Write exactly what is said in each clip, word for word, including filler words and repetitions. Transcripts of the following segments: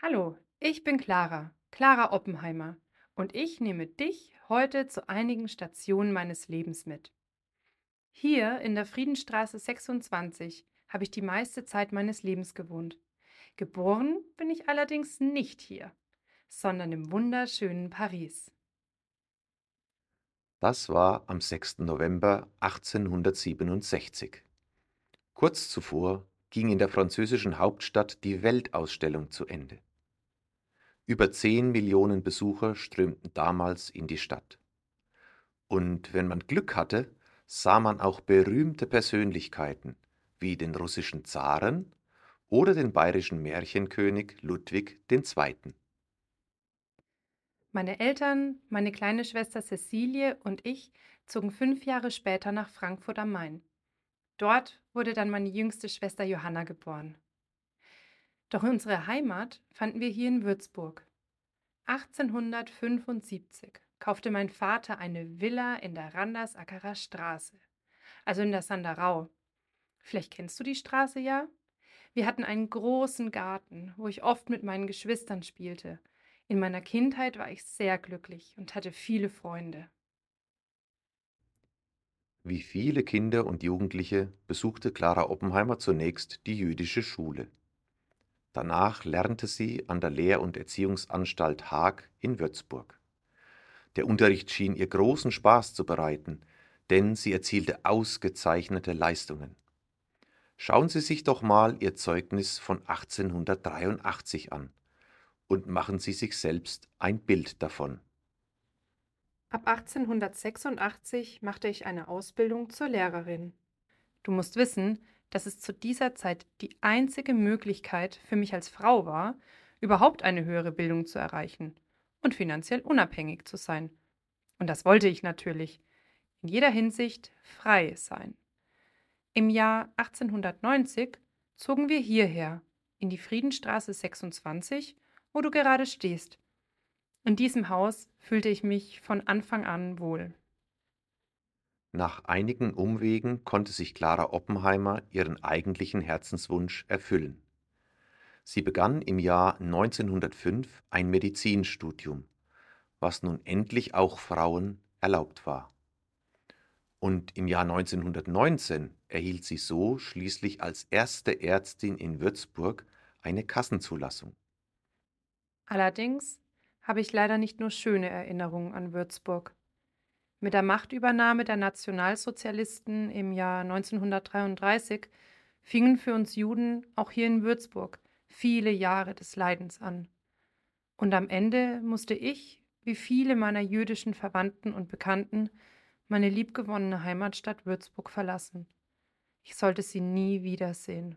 Hallo, ich bin Clara, Clara Oppenheimer, und ich nehme dich heute zu einigen Stationen meines Lebens mit. Hier in der Friedenstraße sechsundzwanzig habe ich die meiste Zeit meines Lebens gewohnt. Geboren bin ich allerdings nicht hier, sondern im wunderschönen Paris. Das war am sechsten November achtzehnhundertsiebenundsechzig. Kurz zuvor ging in der französischen Hauptstadt die Weltausstellung zu Ende. Über zehn Millionen Besucher strömten damals in die Stadt. Und wenn man Glück hatte, sah man auch berühmte Persönlichkeiten wie den russischen Zaren oder den bayerischen Märchenkönig Ludwig der Zweite. Meine Eltern, meine kleine Schwester Cecilie und ich zogen fünf Jahre später nach Frankfurt am Main. Dort wurde dann meine jüngste Schwester Johanna geboren. Doch unsere Heimat fanden wir hier in Würzburg. achtzehnhundertfünfundsiebzig kaufte mein Vater eine Villa in der Randersackerer Straße, also in der Sanderau. Vielleicht kennst du die Straße ja? Wir hatten einen großen Garten, wo ich oft mit meinen Geschwistern spielte. In meiner Kindheit war ich sehr glücklich und hatte viele Freunde. Wie viele Kinder und Jugendliche besuchte Clara Oppenheimer zunächst die jüdische Schule. Danach lernte sie an der Lehr- und Erziehungsanstalt Haag in Würzburg. Der Unterricht schien ihr großen Spaß zu bereiten, denn sie erzielte ausgezeichnete Leistungen. Schauen Sie sich doch mal ihr Zeugnis von achtzehnhundertdreiundachtzig an und machen Sie sich selbst ein Bild davon. Ab achtzehnhundertsechsundachtzig machte ich eine Ausbildung zur Lehrerin. Du musst wissen, dass es zu dieser Zeit die einzige Möglichkeit für mich als Frau war, überhaupt eine höhere Bildung zu erreichen und finanziell unabhängig zu sein. Und das wollte ich natürlich. In jeder Hinsicht frei sein. Im Jahr achtzehnhundertneunzig zogen wir hierher, in die Friedenstraße sechsundzwanzig, wo du gerade stehst. In diesem Haus fühlte ich mich von Anfang an wohl. Nach einigen Umwegen konnte sich Clara Oppenheimer ihren eigentlichen Herzenswunsch erfüllen. Sie begann im Jahr neunzehnhundertfünf ein Medizinstudium, was nun endlich auch Frauen erlaubt war. Und im Jahr neunzehnhundertneunzehn erhielt sie so schließlich als erste Ärztin in Würzburg eine Kassenzulassung. Allerdings habe ich leider nicht nur schöne Erinnerungen an Würzburg. Mit der Machtübernahme der Nationalsozialisten im Jahr neunzehnhundertdreiunddreißig fingen für uns Juden auch hier in Würzburg viele Jahre des Leidens an. Und am Ende musste ich, wie viele meiner jüdischen Verwandten und Bekannten, meine liebgewonnene Heimatstadt Würzburg verlassen. Ich sollte sie nie wiedersehen.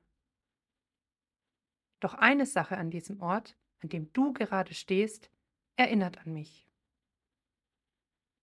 Doch eine Sache an diesem Ort, an dem du gerade stehst, erinnert an mich.